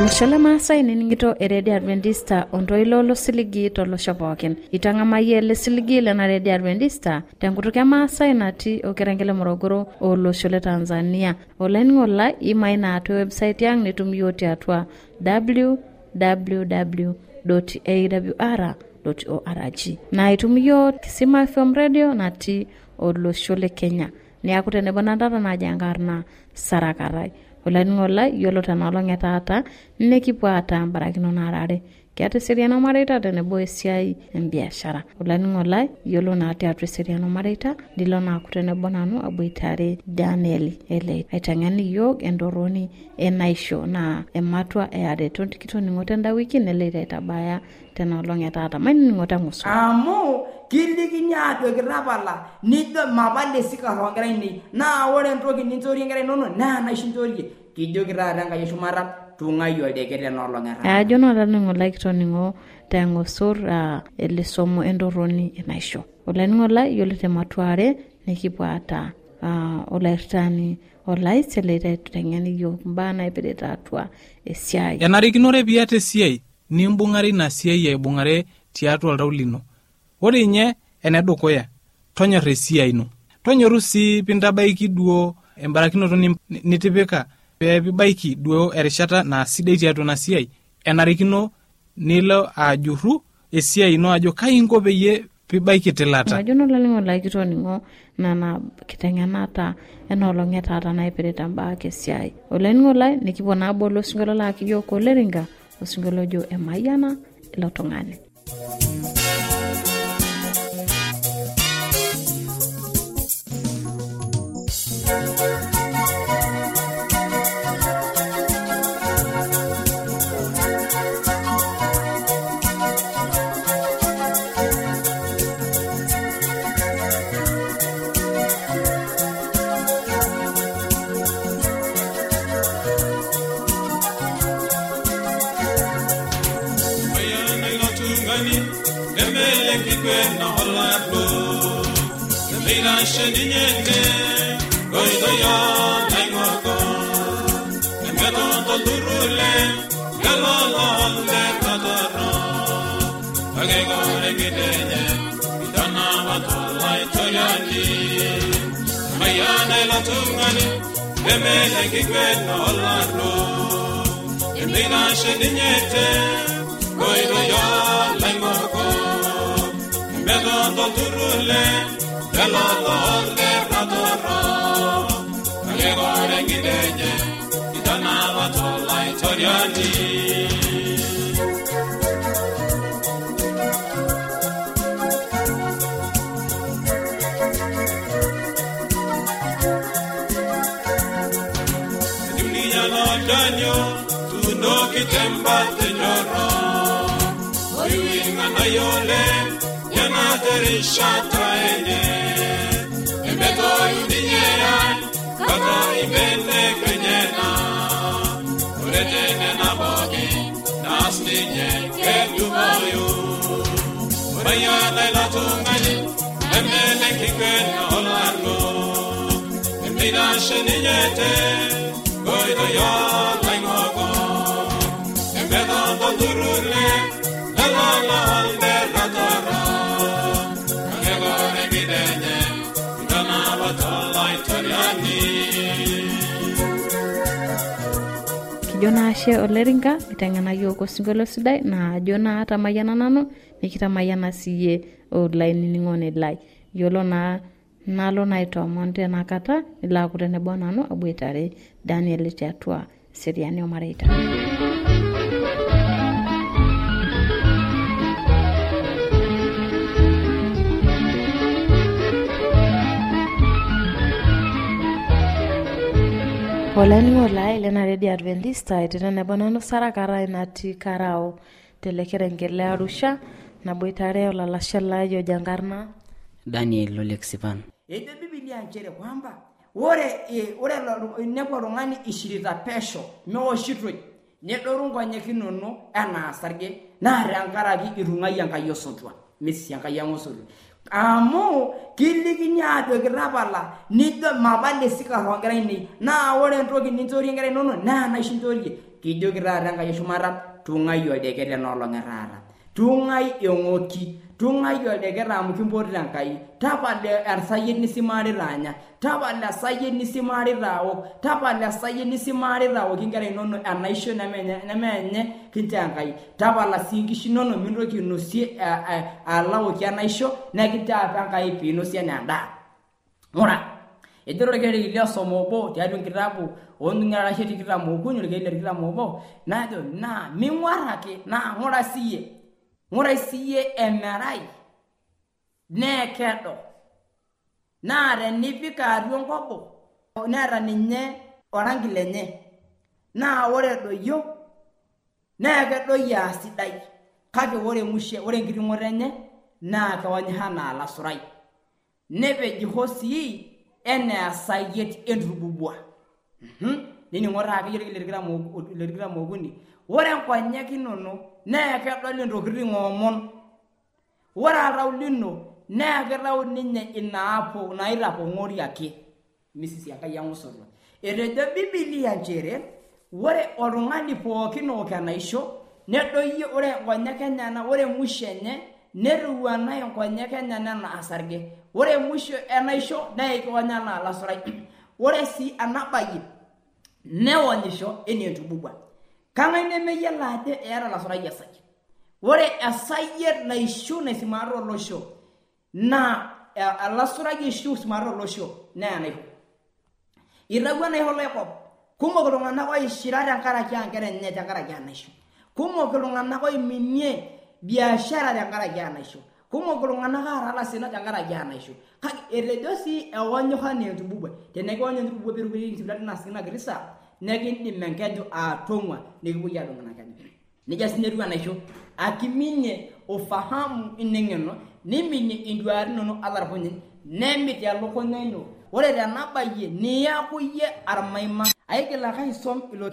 Olosho Maasai niningito eredi Adventista ontoilo losiligi tolosho pookin. Itang'amayie lesiligi lena redi Adventista tenkutuk e Maasai natii orkerenket Morogoro olosho le Tanzania. Olainining'oni imaina atua website yang nitum yiok tiatua www.awr.org. Na itum yiok Kisima FM Radio natii olosho le Kenya. Niaku tenebo nandata najangarna Sarakarai. Olainining'oni yiolo tenolong' etaata nekipuo aata mbarakino narare. Kiata eseriani omareita tenebo esiai embiashara. Olainining'oni yiolo naa tiatua eseriani omareita ndilo naaku tenebo nanu aboitare Daniel Ele. Aiteng'eni yiok endorroni enaisho na ematua eare toning'o tenda wiki neleita aitabaya tenolong' etaata. Maining'o tang'usu. Amu kilikini ajo kitapala nido mabale sikaro nkera ini na ore entoki nintori nkera inono na naishintorie kijo kitata enkai shumata tung'ayo aldekete nolong'era. Ajo nolanining'o kitoning'o tang'usur elisomo endorroni enaisho. Olainining'oni yiolo tematuare nikipuo aata olairtani olaiseleita aiteng'eni yiok mbaa naipirita atua esiai. Enarikinore piata esiai nimbung'are ina siai aibung'are tiatua oltau lino. Ore nye enedukuya tonyor esiai ino. Tonyoru si pintabaiki duo embarakinoto nitipika pibaiki duo erishata na sidai tiatua na siai. Enarikino nilo ajurru esiai ino ajo kainko peyie pibaiki tilata. Ajo nolanining'o kitoning'o nana kiteng'enata enolong' etaata naipirita mbaa esiai. Olainining'oni nikipuo naa abol osinkolio laki yiok oleringa osinkolio ojo emayiana ilo tung'ani. Sheninyete goidoya naimoko emetondo durule galolo le tataro agego regitenye idana batolai toyani mayana la tungani emele kigweno laro emina sheninyete goidoya naimoko emetondo durule galolo le tataro agego regitenye idana batolai toyani. Tuno kitemba tenyoro Oiwinga na yole Yana terisha taenye Embeto yudinyea Kaka ibende kenyena Uretene na bogi Nastinye kedumoyu Urayana ilatungani Emele kikena olargo Emina sheninyete Goido yo laimogo Embedo dondurule Lalala alde ratoro Agego regidenye Idana batola itoriani. Kijona ashe oleringa iteng'ena yiok osinkolio sidai na ajo naa tamayiana nanu nikitamayiana siye olainining'oni lai. Yiolo naa nalo naitoomon tenakata ilaaku tenebo nanu aboitare Daniel tiatua seriani omareita. Olainining'oni lena redi Adventista tenebo nanu Sarakarai natii Karao telekerenket le Arusha naboitare olalashe lai ojangarna Daniel Oleksipan. Ejo Biblia nchere kwamba ore inepu oltung'ani ishirita pesho meoshitoi nedoru nkonyek inono enaa sarge naa tenkaraki itung'ayie Enkai osotua mesi Enkai osotua amu kilikini ajoki tapala nijo mapal esikarr onkera ainei naa ore entoki ninchorie inkera inonok naa enaisho inchorie. Kijoki taata Enkai eshumata tung'ai oldeket enoolong etaata, tung'ai eng'oki, tung'ai oldeket amu kimpotito Enkai. Tapala esayiet nisimarita anya, tapala esayiet nisimarita aok, tapala esayiet nisimarita aoki inkera inonok enaisho nemeenye kintaa Enkai. Tapala sii inkishu inonok mintoki ainosie alaoki enaisho nekintaa apa Enkai piinosie enaa endaa. Ng'ura ejito orkereri le somo obo tiatua enkitabu ooning'arashe 23 orkereri le 21 najo naa ming'uar ake naa ng'ura siiyie emerai neekedo naa tenipik atua enkobo neeta ninye orangi lenye naa ore edoyio naa kedoyio aasidai kake ore enkiting'oto enye naa kewonyisho anaa olasurai nepejiho sii enaa esayiet entububua. Nining'o taa akeyie orkereri le 23 ore nkonyek inonok naa kedol intokitin oomon, ore oltau lino naa kitau ninye inaapo naitapong'ori ake misisi Enkai ang'usoto. Etejo Biblia nchere ore oltung'ani pookin ook enaisho nedoyio ore nkonyek enyenak, ore musho enye netuwana nkonyek enyenak enaa sarge, ore musho enaisho naa ikiwonya enaa olasurai. Ore sii enabayie newonyisho enaa entububua. Kang'ae nemeyiolo ajo eeta olasurai esayiet? Ore esayiet naishu naisimarita olosho naa olasurai ishu isimarita olosho naa enaiho. Itawuo enaiho loikop, kumok iltung'anak oishira tenkaraki nkera enye tenkaraki enaisho, kumok iltung'anak oiminie biashara tenkaraki enaisho, kumok iltung'anak aara lasina tenkaraki enaisho. Kake etejo sii ewonyisho enaa entububua. Tenekiwony entububua peerukuyieki sipitali ina kiti saa nekindim enkeju atong'ua nikipuoi aadung ina keju. Nejia sii etiu enaisho akiminie ufahamu ineng'eno niminie induat inonok alarpunyin nemit elukunya ino. Ore tenabayie niaku iyie armaima. Aigil ake aisom ilo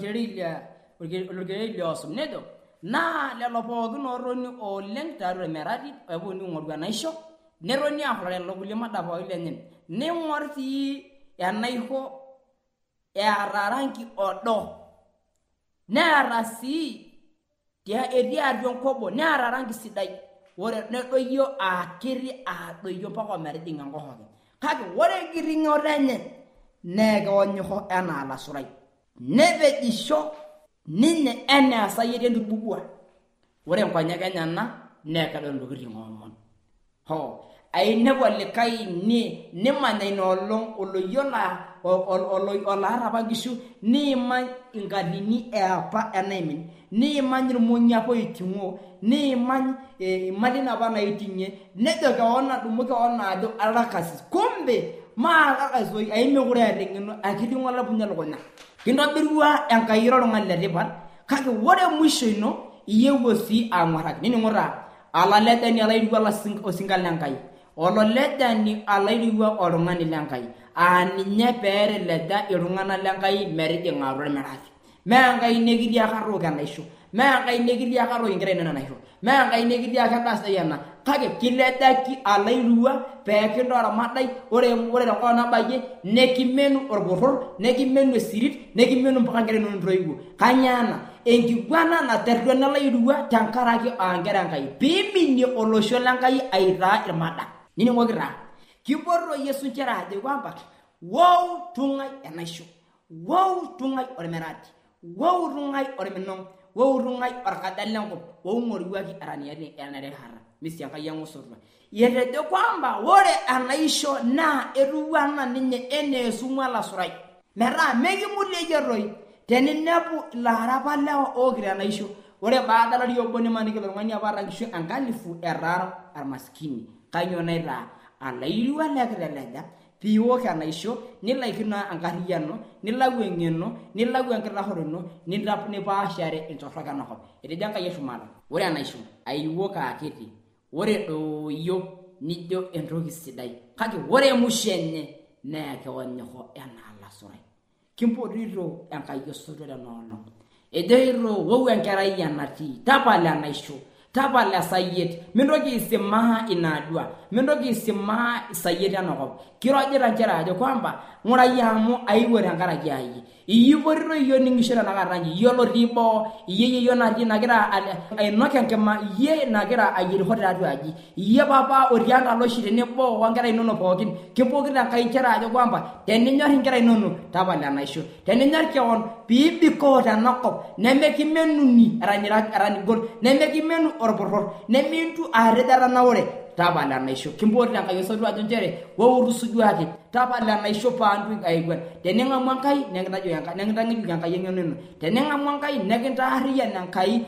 kereri le osom nejo naa lelo pookin ootoni oleng tiatua emerati eponu aing'oru enaisho netoni aing'or lelo kulie madapaoi lenye, ning'or sii enaiho eeta rangi odo neeta sii etii atua enkobo neeta rangi sidai, ore nedoyio aakiti adoyio mpaka ometijing'a enkohoke. Kake ore enkiting'oto enye naa kewonyisho enaa olasurai, nepejisho ninye enaa esayiet entububua. Ore nkonyek enyenak naa kedol intokitin oomon. Ainepu olikae nimanya inoolong oloyiolo oloarr apa nkishu niimany inkatini eapa enaimin, niimany irmong'i apa oiting'o, niimany imalin apa naiting'ie, nejo keon adumu keon ajo alakasis. Kumbe maa alakasoi aimekure eeta eng'eno akiting'o olapunye elukunya. Kintobirua Enkai oltung'ani letipat kake ore mwisho ino iyiewuo sii ang'uarraki. Nining'o taa alalejani alairua osinka lenkai, ololejani alairua oltung'ani lenkai ninye peerileja iltung'anak lenkai metijing'a atua emerati. Mee Enkai nekitiaka tooko enaisho, mee Enkai nekitiaka tooko inkera inonok enaisho, mee Enkai nekitiaka endaa sidai ena, kake kilejaki alairua peekintaa ormadai. Ore tenkop nabayie nekimenu orporror, nekimenu esirit, nekimenu mpaka nkera inonok ntoiwuo. Kanyioo ena? Enkiguana naterruana alairua tenkaraki nkera Enkai piiminie olosho lenkai aitaa irmada. Nining'oki taa kipoito Yesu nchere ajo kwamba wou tung'ai enaisho, wou tung'ai ormerati, wou tung'ai orminong, wou tung'ai orkadal lenkop, wou ng'oruaki eraniani enarehara misi Enkai ang'usotua. Etejo kwamba ore enaisho naa etuwana ninye enaa esumu olasurai metaa mekimutie iyie toi teninepu ilaarapa lewa ookito enaisho. Ore baada olari obo nimaniki ilo tung'ani apa oota nkishu 1000 etaa ormaskini. Kanyoo naitaa? Alairua lekiteleja piiwok enaisho nilaikino enkarriyiano, nilau eng'eno, nilau enkitarroro ino, nipaashare enchorrok enakop. Etejo Enkai eshumata ore enaisho aiwok aakiti, ore dooyio nijo entoki sidai, kake ore musho enye naa kewonyisho enaa olasurai. Kimpotito Enkai osotua tenaolong. Ejoito wou enkerai enatii tapala enaisho tapala sayiet mintoki isimaa inadua mintoki isimaa sayiet enakop kirojita njera ajo kwamba ngurai amu aiwuo tenkaraki ai iyiporito iyo ningisho tenakata nji iyiolo tibo iye natii nagira ainok enkima iye nagira ayierisho tiatua aji iye papa otii enkaloshi tenebo onkera inonok pookin kipokita Enkai njera ajo kwamba teninyor inkera inonok tapala enaisho teninyor keon piibikoo tenakop nemekimenuni eranigol nemekimenu orporror nemintu arejata naure tapala enaisho kimpotita Enkai osotu ajo njere wouru sujuaki tapala enaisho paantu aikwen tening'amu Enkai nekintang'ejuk Enkai eng'eno ino tening'amu Enkai nekintaarriyian Enkai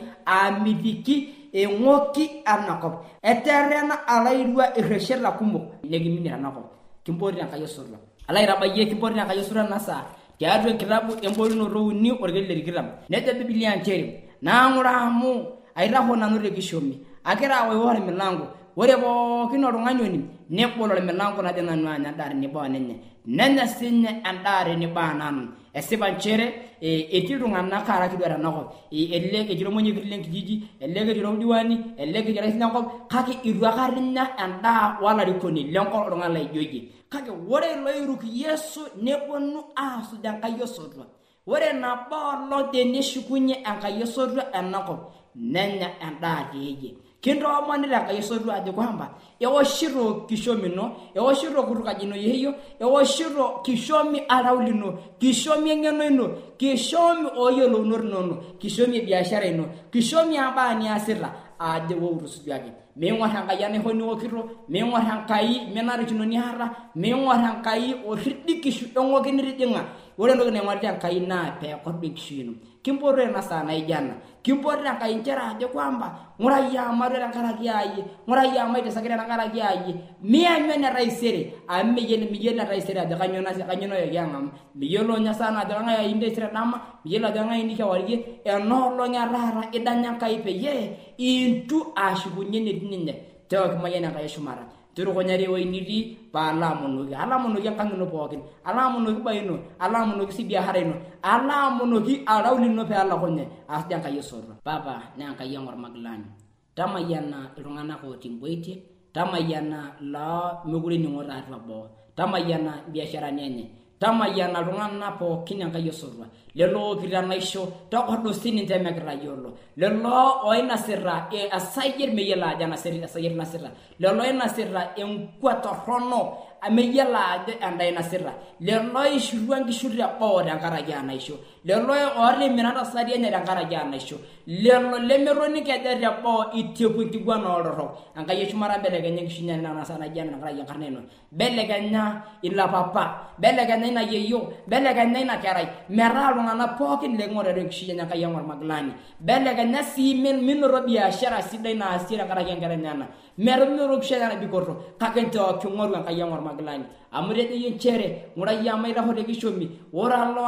amitiki eng'oki enakop eterrena alairua irresheta kumok nekiminie enakop kimpotita Enkai osotu alairabayie kimpotita Enkai osotu ena saa tiatua enkitabu embolunoto 3 orkelet 20 nejo Biblia njere naang'ura amu aitaho nanu tekishomi akira awoiwor milango ore pookin oltung'ani onim nebol ormilango najo nanu anya endaa tenebo ninye nenya sinye endaa tenebo nanu esipa njere etii iltung'anak araki duo tenakop elelek etii ormonyekiti lenkijiji elelek etii ordiwani elelek etii orais lenkop kake itu aikata inya endaa olarikoni lenkop oltung'ani laijo iyie kake ore loiruk Yesu neponu aasuj Enkai osotua ore nabo olong teneshukunye Enkai osotua enakop nenya endaa teeyie kintoomoni Enkai osotua ajo kwamba ewoshito kishomi ino ewoshito kutukaji ino yeyo ewoshito kishomi altau lino kishomi eng'eno ino kishomi ooyiolounot inonok kishomi biashara ino kishomi abaa niasita ajo wouru sujuaki ming'or Enkai enaisho niwokito ming'or Enkai menarikino niata ming'or Enkai orridikishu eng'oki nitijing'a ore entoki naing'orita Enkai naa peekod enkishui ino kimpotito ena saa naijo ena kimpotito Enkai njere ajo kwamba ng'urai amu atwa tenkaraki ai ng'urai amu aitisakita tenkaraki ai mianyu ene taisere amu miyiolo taisere ajo kanyoo nayoki ang'amu miyiolo nye sana ajo kang'ae aini taisere dama miyiolo ajo kang'ae aini kewarie enoolong etaata idanya Enkai peyie intu ashukunye netii ninye tewa kimayian Enkai eshumata turukonyari ewueji nitii paalamonoki alamonoki enkang' ino pookin alaamonoki baa ino alaamonoki si biashara ino alaamonoki altau lino peelakunye asuj Enkai osotua papa naa Enkai eng'or magilani tamayiana iltung'anak otii imboitie tamayiana loo mekure ening'o tiatua boo tamayiana biasharani enye tamayiana iltung'anak pookin Enkai osotua lelo ookito enaisho tokordo sininche mekitayiolo lelo oinasita esayiet meyiolo ajo esayiet inasita lelo oinasita enkuat torrono meyiolo ajo endaa inasita lelo oishirua nkishu teboo tenkaraki enaisho lelo otimira tasati enye tenkaraki enaisho lelo lemetoni keja teboo itieku enkiguana oltorrok Enkai eshumata belekenya enkishui enye nana saa naji ena tenkaraki enkarna ino belekenya ila papa belekenya ina yeyio belekenya ina kerai metaa iltung'anak pookin leking'orita enkishui enye Enkai eng'or magilani belekenya sii minoto biashara sidai naasie tenkaraki enkerai enye menoto enkishui enye bikoto kake nchooki ng'oru Enkai eng'or magilani amu tejo yie njere ng'urai amu aitaho tekishomi ore alo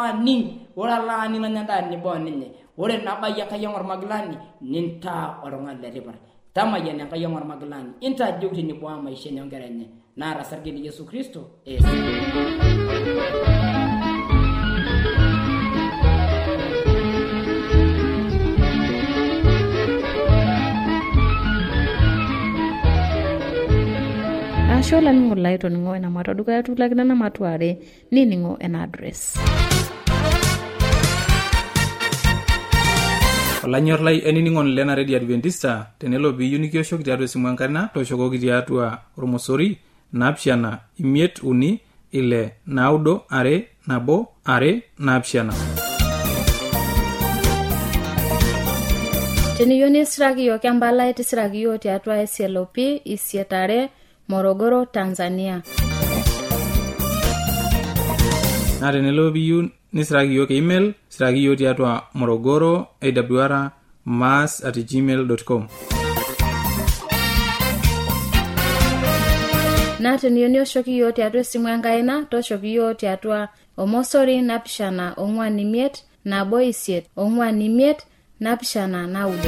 aning nanya endaa tenebo ninye ore nabai Enkai eng'or magilani nintaa oltung'ani letipat tamayian Enkai eng'or magilani intajiok tenebo maisha enye onkera enye naata sarge ni Yesu Kristo Ashola ningo laito ningo ena matoduka yatulakina na matware ningo en address Olanyor lai eniningon lena Radio Adventista tenelo biyu nikioshoki tiatua esimu enkarina toshokoki tiatua ormosori napshana imiet uni ile naudo are nabo are napshana Teniyoni isragiyo kiambala itisragiyo tiatua SLOP isietare Morogoro, Tanzania. Na tenelo biyu nisragiyo ke email sragiyo tiatua Morogoro awr@gmail.com. Na teniyoni oshokiyo tiatua simu enkaina toshokiyo tiatua omosori napishana ong'uan imiet nabo isiet ong'uan imiet napishana naudo.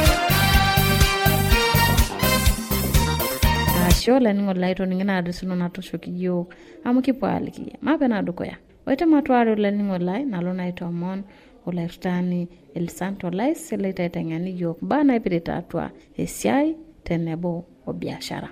Shola ningo laito ningina adisuno na toshokiyo amu kipo alikia mapena dukoya wete matwari ula ningo lai nalo naito amon olairtani El Santo Lais leitaiteng'eni yiok mbaa naipirita atua esiai tenebo o biashara.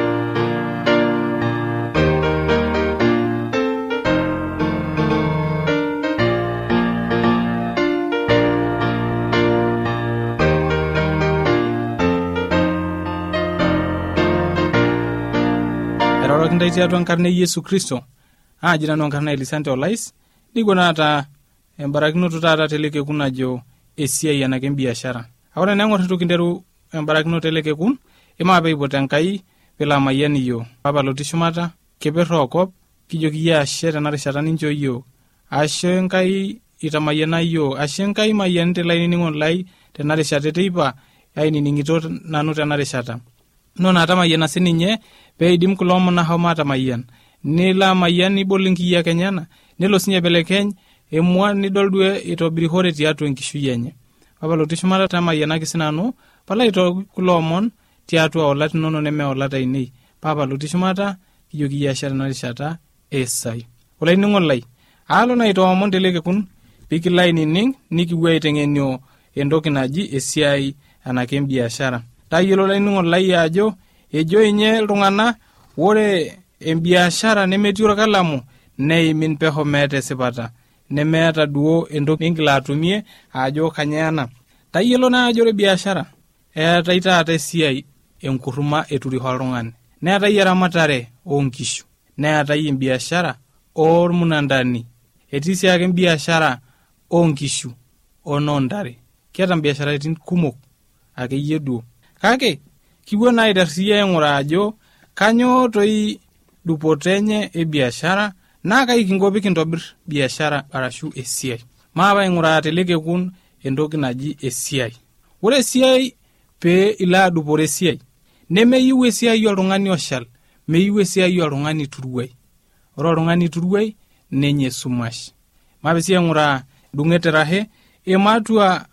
Erorokintai tiatua enkarna e Yesu Kristo ajira no enkarna El Santo Lais nigonata embarakinoto taata telekekun ajo esiai enake biashara. Ore neng'or tukinteru embarakinoto telekekun imaape ipot Enkai pelo amayian iyiok. Papa lotii shumata kiperro okop kijoki yie ashe tenarishata nincho iyiok. Ashe Enkai itamayiana iyiok. Ashe Enkai mayianite laining'oni lai tenarishata teipa ainining'ito nanu tenarishata. Nona atamayiana sininye peidim kulo omon ahomo atamayian. Nilo amayian nibol inkiyiak enyana nelo sinye belekeny emua nidol duo itobirihore tiatua enkishui enye. Papa lotii shumata tamayianaki sinanu pala ito kulo omon tiatua olat inono neme olat ainei. Papa lotii shumata kijoki yie tenarishata esai. Olainining'oni lai alo na ito omon telekekun pikilo ainining nikipuo aiteng'enio entoki naji esiai enake biashara. Tayiolo olainining'oni lai ajo ejo inye iltung'anak ore embiashara nemetii orkalamu neimin peho meeta esipata nemeeta duo entoki ningila atumie ajo kanyaana. Tayiolo naa ajo ore biashara eetai taata esiai enkurruma eturiho oltung'ani, neetai eramatare oonkishu, neetai embiashara ormunandani, etii sii ake biashara oonkishu onoontare. Kiata mbiasharaitin kumok akeyie duo. Kake kipuo naa aitersia aing'uraa ajo kanyo toi dupoto enye ebiashara naa kai kingo pikintobir biashara arashu esiai. Maapa aing'uraa telekekun entoki naji esiai. Ore esiai pee ila dupore esiai nemeyieu esiai oltung'ani oshal, meyieu esiai oltung'ani turuai. Ore oltung'ani turuai nenye sumash. Maapa sii aing'uraa dung'eterahe ematua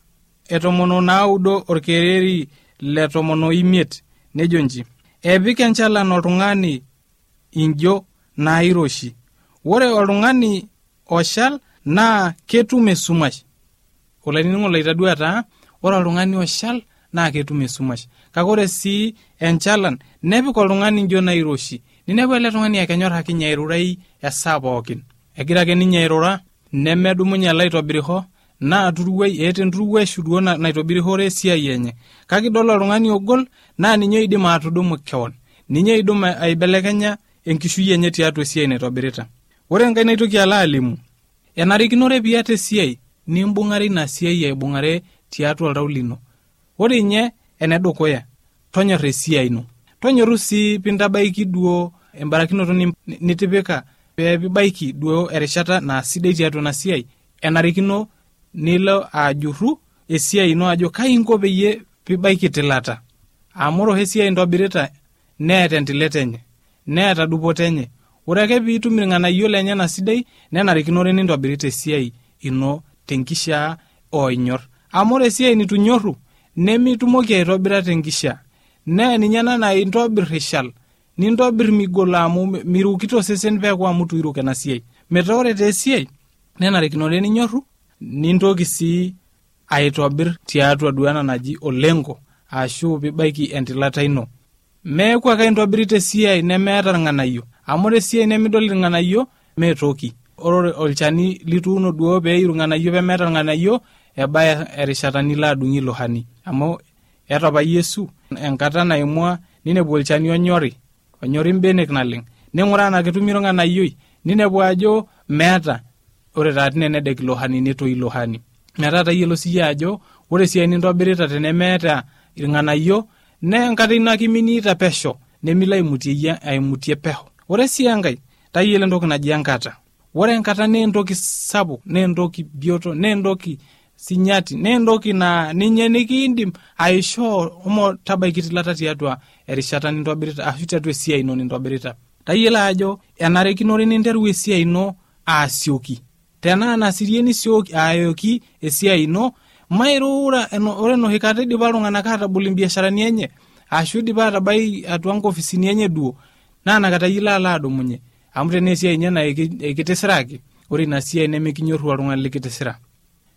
19 orkereri le 15 nejo nji epik enchalan oltung'ani injo nairoshi. Ore oltung'ani oshal naa ketum esumash. Olainining'oni laitadua taa ore oltung'ani oshal naa ketum esumash. Kake ore sii enchalan nepik oltung'ani injo nairoshi. Ninepu ele tung'ani akenyorraki ninye airurai esaa pookin. Egira ake ninye airura nemedumunye laitobiriho naa turuai eeta enturuweshu duo naitobirihore esiai enye. Kake idol oltung'ani ogol naa ninye oidim atudumu keon. Ninye oidim aibelekenya enkishui enye tiatua esiai naitobirita. Ore enkai naitoki ala alimu enarikinore piata esiai nimbung'are ina siai aibung'are tiatua oltau lino. Ore nye enedukuya tonyorr esiai ino. Tonyorru sii pintabaiki duo embarakinoto nitipika peebibaiki duo erishata naa sidai tiatua ina siai. Enarikino nilo ajurru esiai ino ajo kai inko peyie pibaiki tilata. Amu ore esiai intobirita neeta entilata enye, neeta dupoto enye. Ore ake piitum irng'anayio lenye na sidai nenarikinore nintobirita esiai ino tenkishaa oinyor. Amu ore esiai nitunyorru nemitumoki aitobira tenkishaa. Nee ninye nana intobir ishal, nintobir migolo amu mirukito sesen peeku amu tuiruk ena siai. Metaa ore te esiai nenarikinore ninyorru nintoki sii aitobir tiatua duana naji olengo ashu pibaiki entilata ino. Meeku ake intobirita esiai nemeeta irng'anayio. Amu ore esiai nemidol irng'anayio meetoki. Ore olchani lituuno duo pee irng'anayio pemeeta irng'anayio ebaya erishata nilo adung'i lohani. Amu eeta apa Yesu enkata naimua ninepu olchani onyori mbenek naleng. Ning'uraa na ketumi irng'anayioi ninepu ajo meeta. Ore taatine nedek lohani netoi lohani. Metaa tayiolo siya ajo ore esiai nintobirita tenemeeta irng'anayio nee enkata ino ake iminiita pesho nemilo aimutie peho. Ore sii enkai tayiolo entoki naji enkata. Ore enkata nee entoki sapuk, nee entoki bioto, nee entoki sinyati, nee entoki na ninye nikiindim aishoo omo tabaiki tilata tiatua erishata nintobirita ashu tiatua esiai ino nintobirita. Tayiolo ajo enarikinore ninteru esiai ino aasioki. Tenaa nasirieni sioki ayoki esiai ino mairura ore no hikate dipa iltung'anak atabol imbiasharani enye ashu dipa atabai atua nkofisini enye duo naa nakata yila ala adumunye amu tene esiai enye na ekitisiraki ore ina siai nemekinyorru oltung'ani likitisira.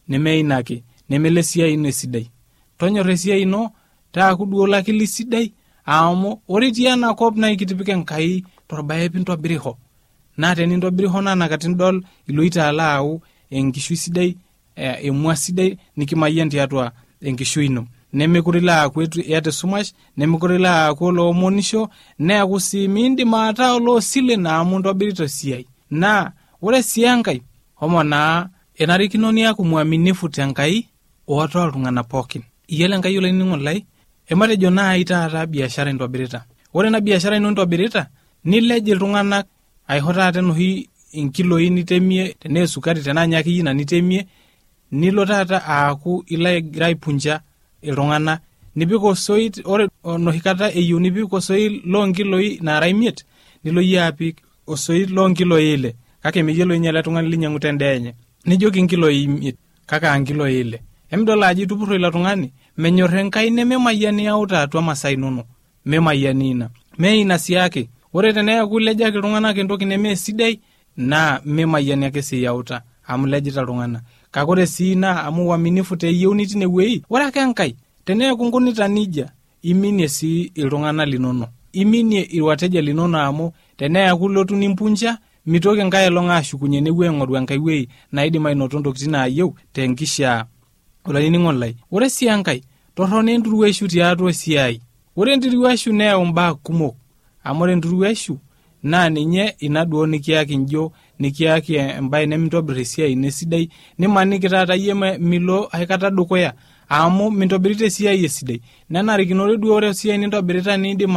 nemeinake nemele esiai ino esidai. Tonyor esiai ino taaku duo lakili sidai amu ore etii ena kop naa kitipika Enkai torbae pintobirisho. Na tenintobirisho naa nakata idol iloito alau enkishui sidai, emua sidai nikimayian tiatua enkishui ino. Nemekure ilo aaku iyata sumash, nemekure ilo aaku loomonisho, neeku sii miindim ataa oloosilen amu intobirita esiai. Na ore sii enkai, homo naa enarikino niaku mwaminifu tenkai oota iltung'anak pookin. Iyiolo Enkai olainining'oni lai, ematejo naai taata biashara intobirita. Ore ena biashara ino intobirita, nilej iltung'anak aiho taata enoshi inkiloi nitemie, tenaa sukari tenaa nyaki ina nitemie, nilo taata aaku ilo agira aipunja iltung'anak, nipik osoit, ore enoshi kata eyieu nipik osoit loonkiloi naara 5, nilo yie apik osoit loonkiloi 6, kake meyiolo ninye ele tung'ani linyang'uta endaa enye. Nijoki nkiloi 5 kake nkiloi 6. Emidol ajo itupurro ilo tung'ani, menyor Enkai nememayiani yauta atua masaa inonok, memayiani ina. Mee ina siake. Ore teneaku ilejaki iltung'anak entoki nemee sidai, naa memayiani ake sii yauta amu lejita iltung'anak. Kake ore sii ina amu uaminifu teyieuni tinewueji, ore ake Enkai teneaku nkunita nija, iminie sii iltung'anak linono, iminie irwateja linono amu teneaku lotu nimpunja, mitoki Enkai elong ashukunye newuo aing'oru Enkai wei naidim ainoto ntokitin naayieu tenkishaa. Olainining'oni lai, ore sii Enkai torrono enturueshu tiatua esiai. Ore enturueshu neyau mbaa kumok amu ore enturueshu naa ninye ina duo nikiaki njo, nikiaki embaye nemintobir esiai nesidai, nimaniki taata yie milo aikata dukuya amu mintobirita esiai esidai. Nenarikinore duo ore esiai nintobirita niindim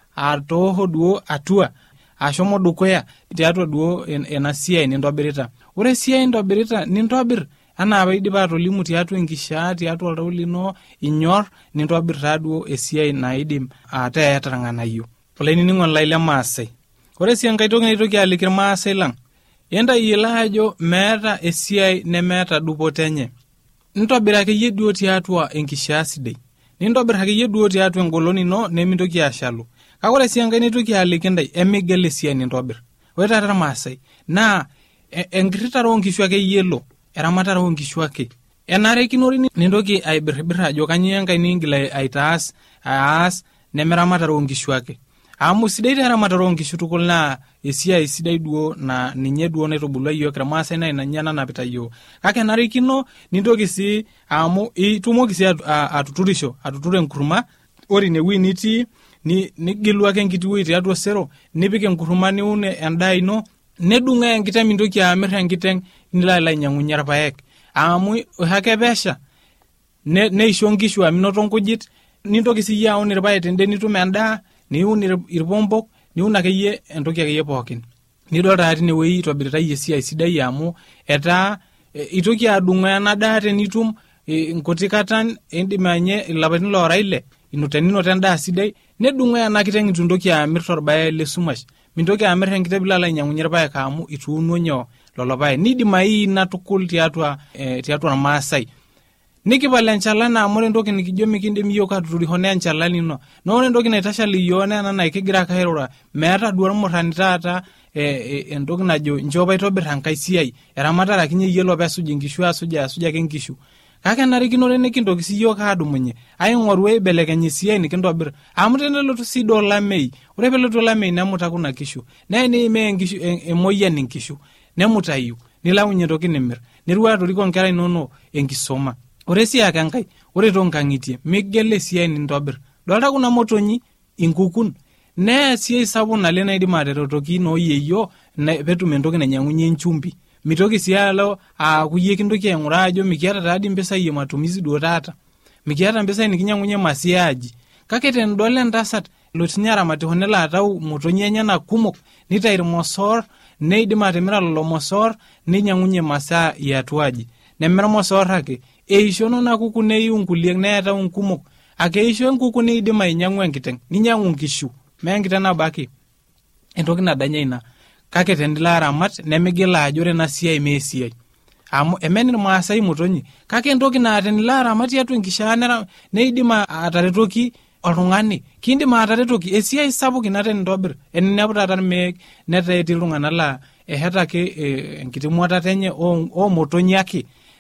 atooho duo atua ashomo dukuya tiatua duo ena siai nintobirita. Ore esiai nintobirita nintobir anaa paidip atolimu tiatua enkishaa, tiatua oltau lino, inyor nintobir taaduo esiai naidim ataa eeta irng'anayio. Olainining'oni lai lemaasai, ore sii enkai toki naitoki aliki irmaasai lang, entayiolo ajo meeta esiai nemeeta dupoto enye. Nintobir akeyie duo tiatua enkishaa sidai, nintobir akeyie duo tiatua engolon ino nemintoki ashalu. Kake ore sii enkai naitoki aliki ntai, emigel esiai nintobir. Ore taata irmaasai naa enkirritare oonkishu akeyie elo, eramatare oonkishu ake. Enarikinore nintoki aibirribirr ajo kanyioo Enkai niingil aas nemeramatare oonkishu ake. Amu sidai teramatare oonkishu tukul naa esiai sidai duo na ninye duo naitubulua yiok irmaasai naa ninye nanapita yiok. Kake enarikino nintoki sii amu itumoki sii atuturisho, atuturo enkurma, ore inewueji nitii nigilu ake enkiti wueji tiatua osero, nipik enkurma niun endaa ino, nedung'aa enkiteng mintoki amirr enkiteng nilo ainyang'unye irpaek. Amu ake pesha neisho nkishu aminoto nkujit, nintoki sii yie aun irpaek tende nitum endaa, niun irpompok, niun akeyie entoki akeyie pookin. Nidol taa tinewueji itobiritai esiai sidai amu etaa itoki adung'aa ena daa tenitum nkuti katan, indim anye ilapaitin loora 6 teninoto endaa sidai, nedung'aa ena kiteng itu ntoki amirr torbae le sumash. Mintoki amirr enkiteng bila ainyang'unye irpaek amu ituuno nyoo lolo paek. Nidimai ina tukul tiatua irmaasai. Nikipal enchalan amu ore entoki nikijo mikindim yiok atuturisho naa enchalan ino. Na ore entoki naitashal yiok naa ena nakigira ake airura, meeta duo irmurrani taata entoki najo nchoo paitobirr enkai siai, eramatare ake ninye yiolo peesuj nkishu asuj ake nkishu. Kake enarikinore nikintoki sii yiok aadumunye aing'oru aibelekeny esiai nikintobir amu tenelotu sii duo olamei, ore peelotu olamei nemuta kuna kishu, neimee nkishu emoyian nkishu, nemutayu, nilaunye entoki nimirr, nirua atoriko nkera inonok enkisoma. Ore sii ake Enkai, ore toonkang'itie migel esiai nintobir. Dolta kuna motonyi inkukun, nee esiai sapuk naleng naidim ateretoki nooyeyio peetum entoki nainyang'unye nchumbi. Mitoki sii alo aaku yie kintoki aing'uraa ajo mikiata taadi mpisai matumizi duo taata, mikiata mpisai nikinyang'unye masiaji. Kake tenidol entasat lotinye aramatishho nelo atau motonyi enyenak kumok, nitayu irmosor, neidim atimira lelo mosor, ninyang'unye masaa iatuaji. Nemira mosor ake, eisho nona kuku neiu nkulie neetau nkumok, ake eisho enkuku neidim ainyang'u enkiteng, ninyang'u nkishu, mee enkiteng nabo ake. Entoki nadanya ina. Kake tenilo aramat nemigil ajo ore ena siai mee esiai. Amu emen irmaasai motonyi, kake entoki naa tenilo aramat tiatua enkishaa neidim ataretoki oltung'ani, kiindim ataretoki esiai sapuk ina tenintobir. Eninepu taata irmeek netaa etii iltung'anak laa eheta ake enkiti muatata enye oo motonyi ake,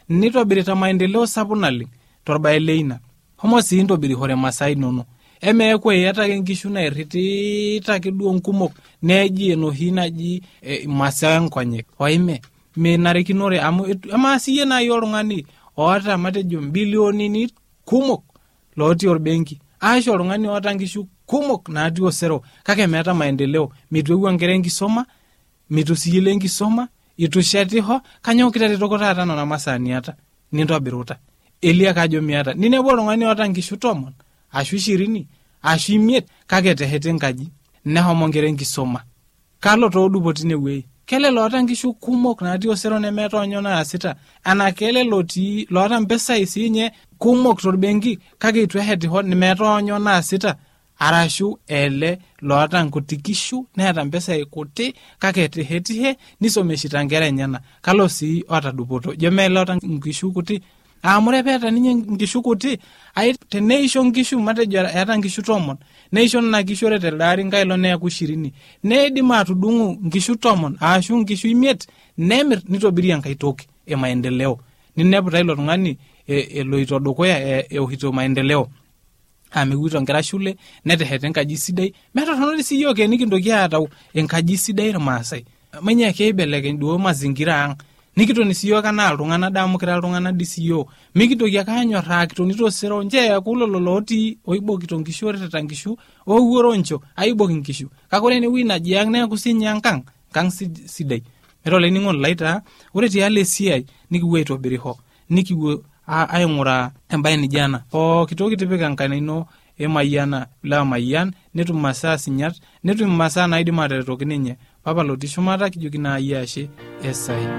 nitobirita maendeleo sapuk naleng torbae leina. Homo sii ntobirihore masaa inono. Emeeku eata ake nkishu nairritita ake duo nkumok neji enohi naji masaa nkonyek. Oime menarikinore amu ama siye nayi oltung'ani oota matejo mbilionini kumok looti orbenki. Aisho oltung'ani oota nkishu kumok naati osero kake meeta maendeleo. Mitu ewu enkera enkisoma, mitu siyile enkisoma, itu shetiho, kanyoo kitaretoko taata nona masaa niata nintobiruta. Elia kajo miata. Ninepu oltung'ani oota nkishu 10, ashu 20, ashu 5 kake tehete nkaji. Nehomo nkera enkisoma. Kalo toodupo tinewuei. Kele loota nkishu kumok naati osero nemeeta onyo naasita. Ana kele loota mpesai siinye kumok torbenki kake itu ehetiho nemeeta onyo naasita. Arashu ele loota nkuti kishu neeta mpesai kuti kake tehetihe nisomeshita nkera enyana. Kalo sii oota dupoto. Jome loota nkishu kuti. Amure peeta ninye nkishu kuti. Teneisho nkishu matejo eeta nkishu 10. Neisho nena kishu ore teldaari nkailo neeku 20. Neidim atudung'u nkishu 10 ashu nkishu 5 nemir nitobirie enkai toki maendeleo. Ninepu taa ilo tung'ani eloito dukuya eohito maendeleo. Amewuito nkera shule netehete enkaji sidai. Metotonori siyiok nikintoki aatau enkaji sidai irmaasai. Manya keibelekeny duo mazingira ang'. Nikitoni siyiok anaa iltung'ana damu kira iltung'ana disiyo. Mikitoki ake anyorraa kitonito sero nje kulo loloti oibokito nkishu reteta nkishu owuoroncho aibok nkishu. Kakore ne wina jiang neeku sinya kang sidai. Metole ningon laita ore tiale siai nikiwuo aitobiriho. Nikiwuo aing'ura embaye nijana. Kitoki tipika nkana ino emayiana la mayian netum masaa sinyat netum masaa naidim ataretoki ninye. Papa loti shumata kijoki na ayashe esai.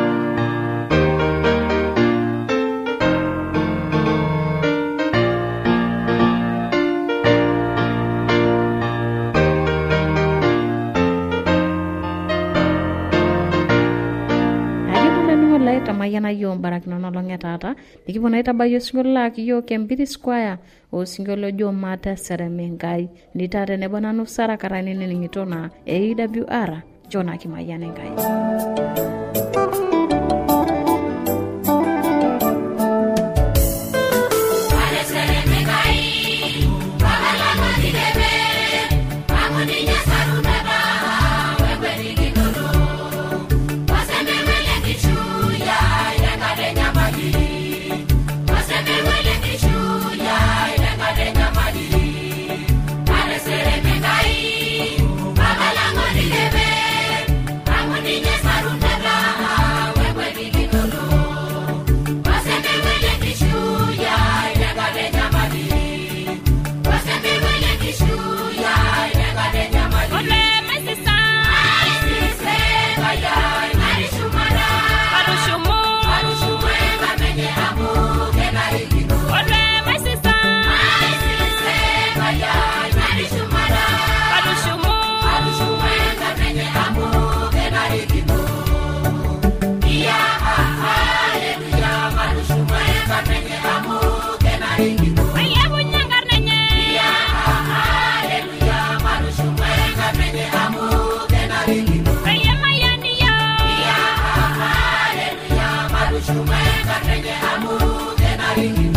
Tamayana yo barakino nolonge tata nikipo naita bayo singola kiyo Kembiri Square o singolo jo mata seremengai nitare ne bonanu sara karani ningitona AWR Jona Kimayane ngai. Shumeka tenye amu kenari